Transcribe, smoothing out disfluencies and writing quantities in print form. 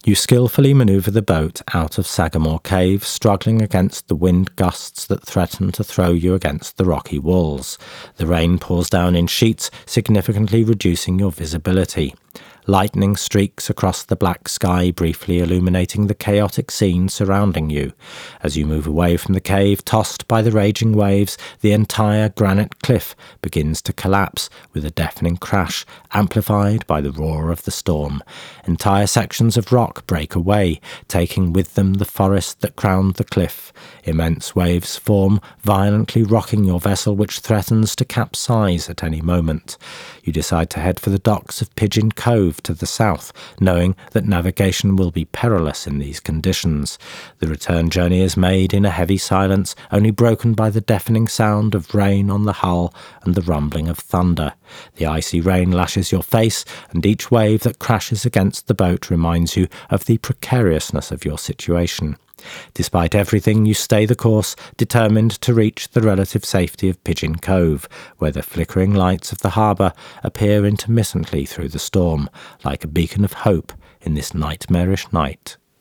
You skillfully manoeuvre the boat out of Sagamore Cave, struggling against the wind gusts that threaten to throw you against the rocky walls. The rain pours down in sheets, significantly reducing your visibility. Lightning streaks across the black sky, briefly illuminating the chaotic scene surrounding you. As you move away from the cave, tossed by the raging waves, the entire granite cliff begins to collapse with a deafening crash, amplified by the roar of the storm. Entire sections of rock break away, taking with them the forest that crowned the cliff. Immense waves form, violently rocking your vessel, which threatens to capsize at any moment. You decide to head for the docks of Pigeon Cove to the south, knowing that navigation will be perilous in these conditions. The return journey is made in a heavy silence, only broken by the deafening sound of rain on the hull and the rumbling of thunder. The icy rain lashes your face, and each wave that crashes against the boat reminds you of the precariousness of your situation. Despite everything, you stay the course, determined to reach the relative safety of Pigeon Cove, where the flickering lights of the harbour appear intermittently through the storm, like a beacon of hope in this nightmarish night.